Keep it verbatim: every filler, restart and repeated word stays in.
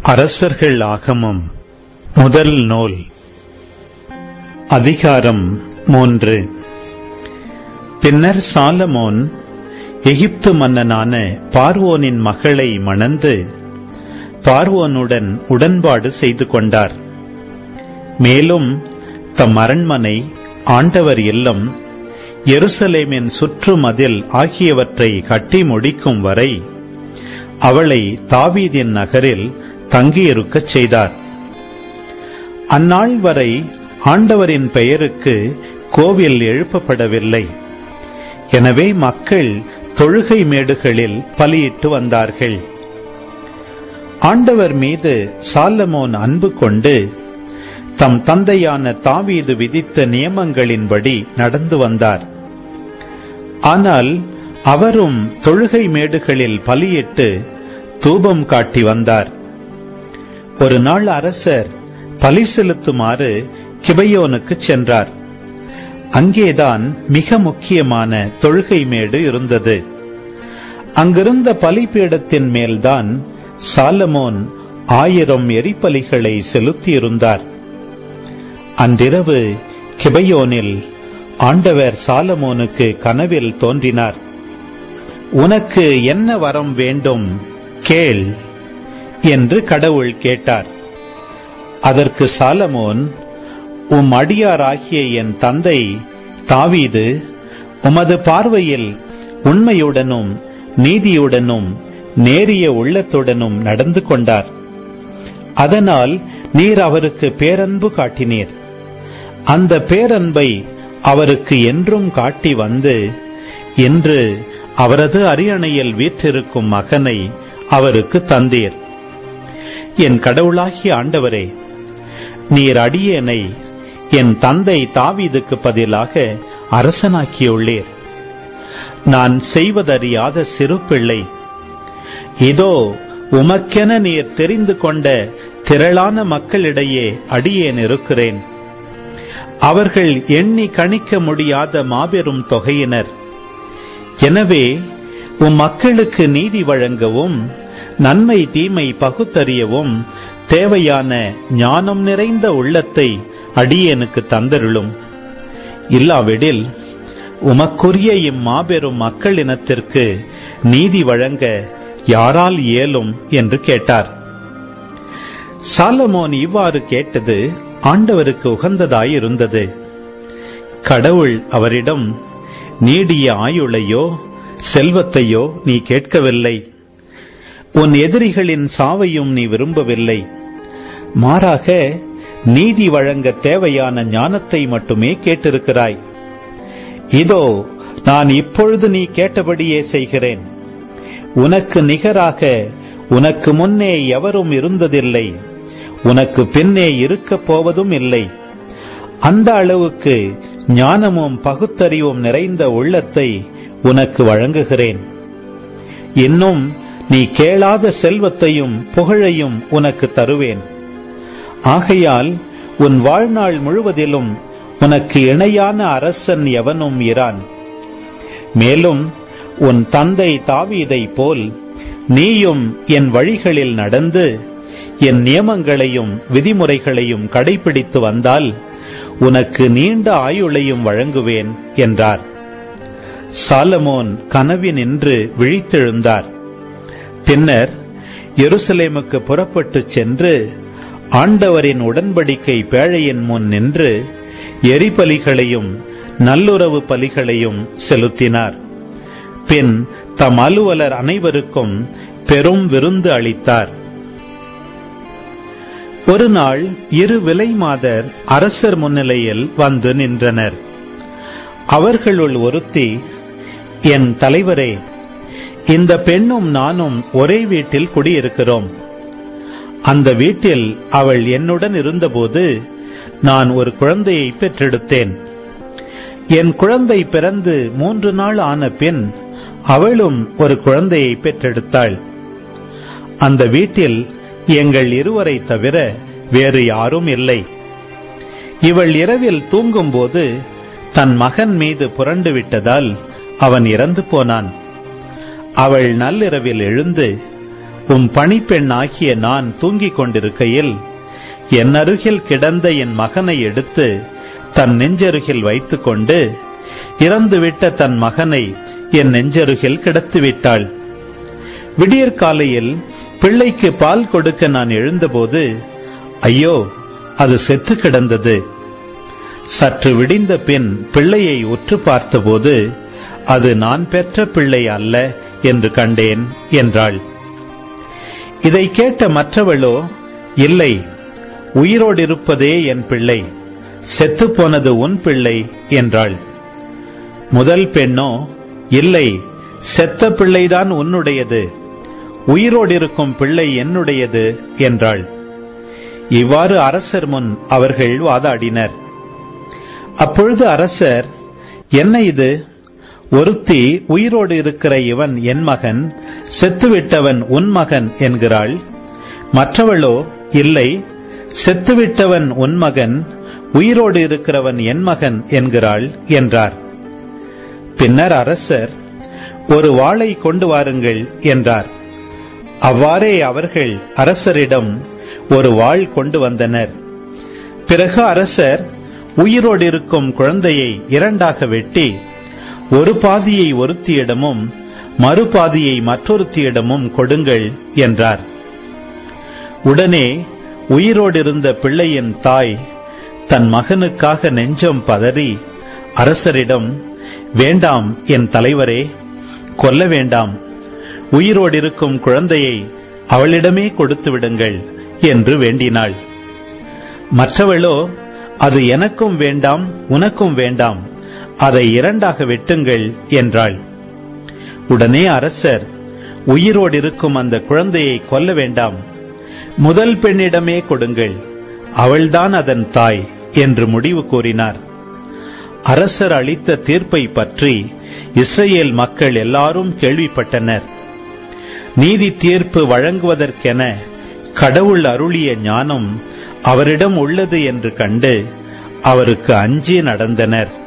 அரசர்கள் ஆகமம் முதல் நூல். அதிகாரம் மூன்று. பின்னர் சாலமோன் எகிப்து மன்னனான பார்வோனின் மகளை மணந்து பார்வோனுடன் உடன்பாடு செய்து கொண்டார். மேலும் தம் அரண்மனை, ஆண்டவர் இல்லம், எருசலேமின் சுற்றுமதில் ஆகியவற்றை கட்டி முடிக்கும் வரை அவளை தாவீதின் நகரில் தங்கியிருக்கச் செய்தார். அந்நாள் வரை ஆண்டவரின் பெயருக்கு கோவில் எழுப்பப்படவில்லை. எனவே மக்கள் தொழுகை மேடுகளில் பலியிட்டு வந்தார்கள். ஆண்டவர் மீது சாலமோன் அன்பு கொண்டு தம் தந்தையான தாவீது விதித்த நியமங்களின்படி நடந்து வந்தார். ஆனால் அவரும் தொழுகை மேடுகளில் பலியிட்டு தூபம் காட்டி வந்தார். ஒரு நாள் அரசர் பலி செலுத்துமாறு கிபையோனுக்கு சென்றார். அங்கேதான் மிக முக்கியமான தொழுகை மேடு இருந்தது. அங்கிருந்த பலிபீடத்தின் மேல்தான் சாலமோன் ஆயிரம் எரிபலிகளை செலுத்தியிருந்தார். அன்றிரவு கிபையோனில் ஆண்டவர் சாலமோனுக்கு கனவில் தோன்றினார். உனக்கு என்ன வரம் வேண்டும் கேள் என்று கடவுள் கேட்டார். அதற்கு சாலமோன், உம் அடியாராகிய என் தந்தை தாவீது உமது பார்வையில் உண்மையுடனும் நீதியுடனும் நேரிய உள்ளத்துடனும் நடந்து கொண்டார். அதனால் நீர் அவருக்கு பேரன்பு காட்டினீர். அந்த பேரன்பை அவருக்கு என்றும் காட்டி வந்து இன்று அவரது அரியணையில் வீற்றிருக்கும் மகனை அவருக்கு தந்தீர். என் கடவுளாகிய ஆண்டவரே, நீர் அடியேனை என் தந்தை தாவீதுக்கு பதிலாக அரசனாக்கியுள்ளீர். நான் செய்வதறியாத சிறு பிள்ளை. இதோ உமக்கென நீர் தெரிந்து கொண்ட திரளான மக்களிடையே அடியேன் இருக்கிறேன். அவர்கள் எண்ணி கணிக்க முடியாத மாபெரும் தொகையினர். எனவே உம் மக்களுக்கு நீதி வழங்கவும் நன்மை தீமை பகுத்தறியவும் தேவையான ஞானம் நிறைந்த உள்ளத்தை அடியேனுக்கு தந்தருளும். இல்லாவிடில் உமக்குரிய இம்மாபெரும் மக்களினத்திற்கு நீதி வழங்க யாரால் இயலும் என்று கேட்டார். சாலமோன் இவ்வாறு கேட்டது ஆண்டவருக்கு உகந்ததாயிருந்தது. கடவுள் அவரிடம், நீடிய ஆயுளையோ செல்வத்தையோ நீ கேட்கவில்லை, உன் எதிரிகளின் சாவையும் நீ விரும்பவில்லை. மாறாக நீதி வழங்க தேவையான ஞானத்தை மட்டுமே கேட்டிருக்கிறாய். இதோ நான் இப்பொழுது நீ கேட்டபடியே செய்கிறேன். உனக்கு நிகராக உனக்கு முன்னே எவரும் இருந்ததில்லை, உனக்கு பின்னே இருக்கப் போவதும் இல்லை. அந்த அளவுக்கு ஞானமும் பகுத்தறிவும் நிறைந்த உள்ளத்தை உனக்கு வழங்குகிறேன். இன்னும் நீ கேளாத செல்வத்தையும் புகழையும் உனக்கு தருவேன். ஆகையால் உன் வாழ்நாள் முழுவதிலும் உனக்கு இணையான அரசன் எவனும் இரான். மேலும் உன் தந்தை தாவீதைப் போல் நீயும் என் வழிகளில் நடந்து என் நியமங்களையும் விதிமுறைகளையும் கடைபிடித்து வந்தால் உனக்கு நீண்ட ஆயுளையும் வழங்குவேன் என்றார். சாலமோன் கனவினின்று விழித்தெழுந்தார். பின்னர் எருசலேமுக்கு புறப்பட்டுச் சென்று ஆண்டவரின் உடன்படிக்கை பேழையின் முன் நின்று எரிபலிகளையும் நல்லுறவு பலிகளையும் செலுத்தினார். பின் தம் அலுவலர் அனைவருக்கும் பெரும் விருந்து அளித்தார். ஒரு நாள் இரு விலை மாதர் அரசர் முன்னிலையில் வந்து நின்றனர். அவர்களுள் ஒருத்தி, என் தலைவரே, இந்த பெண்ணும் நானும் ஒரே வீட்டில் குடியிருக்கிறோம். அந்த வீட்டில் அவள் என்னுடன் இருந்தபோது நான் ஒரு குழந்தையை பெற்றெடுத்தேன். என் குழந்தை பிறந்து மூன்று நாள் ஆன பின் அவளும் ஒரு குழந்தையை பெற்றெடுத்தாள். அந்த வீட்டில் எங்கள் இருவரை தவிர வேறு யாரும் இல்லை. இவள் இரவில் தூங்கும்போது தன் மகன் மீது புரண்டு விட்டதால் அவன் இறந்து போனான். அவள் நள்ளிரவில் எழுந்து உம் பணிப்பெண்ணாகிய நான் தூங்கிக் கொண்டிருக்கையில் என் அருகில் கிடந்த என் மகனை எடுத்து தன் நெஞ்சருகில் வைத்துக் கொண்டு இறந்துவிட்ட தன் மகனை என் நெஞ்சருகில் கிடத்திவிட்டாள். விடியற்காலையில் பிள்ளைக்கு பால் கொடுக்க நான் எழுந்தபோது ஐயோ, அது செத்து கிடந்தது. சற்று விடிந்த பின் பிள்ளையை உற்று பார்த்தபோது அது நான் பெற்ற பிள்ளை அல்ல என்று கண்டேன் என்றாள். இதை கேட்ட மற்றவளோ, இல்லை, உயிரோடு இருப்பதே என் பிள்ளை, செத்துப்போனது உன் பிள்ளை என்றாள். முதல் பெண்ணோ, இல்லை, செத்த பிள்ளைதான் உன்னுடையது, உயிரோடு இருக்கும் பிள்ளை என்னுடையது என்றாள். இவ்வாறு அரசர் முன் அவர்கள் வாதாடினர். அப்பொழுது அரசர், என்ன இது? ஒருத்தி உயிரோடு இருக்கிற இவன் என் மகன், செத்துவிட்டவன் உன் மகன் என்கிறாள். மற்றவளோ, இல்லை, செத்துவிட்டவன் உன் மகன், உயிரோடு இருக்கிறவன் என் மகன் என்கிறாள் என்றார். பின்னர் அரசர், ஒரு வாளை கொண்டு வாருங்கள் என்றார். அவ்வாறே அவர்கள் அரசரிடம் ஒரு வாள் கொண்டு வந்தனர். பிறகு அரசர், உயிரோடு இருக்கும் குழந்தையை இரண்டாக வெட்டி ஒரு பாதியை ஒருத்தியிடமும் மறுபாதியை மற்றொருத்தியிடமும் கொடுங்கள் என்றார். உடனே உயிரோடு இருந்த பிள்ளையின் தாய் தன் மகனுக்காக நெஞ்சம் பதறி அரசரிடம், வேண்டாம் என் தலைவரே, கொல்ல வேண்டாம், உயிரோடு இருக்கும் குழந்தையை அவளிடமே கொடுத்து விடுங்கள் என்று வேண்டினாள். மற்றவளோ, அது எனக்கும் வேண்டாம், உனக்கும் வேண்டாம், அதை இரண்டாக வெட்டுங்கள் என்றாள். உடனே அரசர், உயிரோடு இருக்கும் அந்த குழந்தையை கொல்ல வேண்டாம், முதல் பெண்ணிடமே கொடுங்கள், அவள்தான் அதன் தாய் என்று முடிவு கூறினார். அரசர் அளித்த தீர்ப்பை பற்றி இஸ்ரேல் மக்கள் எல்லாரும் கேள்விப்பட்டனர். நீதி தீர்ப்பு வழங்குவதற்கென கடவுள் அருளிய ஞானம் அவரிடம் உள்ளது என்று கண்டு அவருக்கு அஞ்சி நடந்தனர்.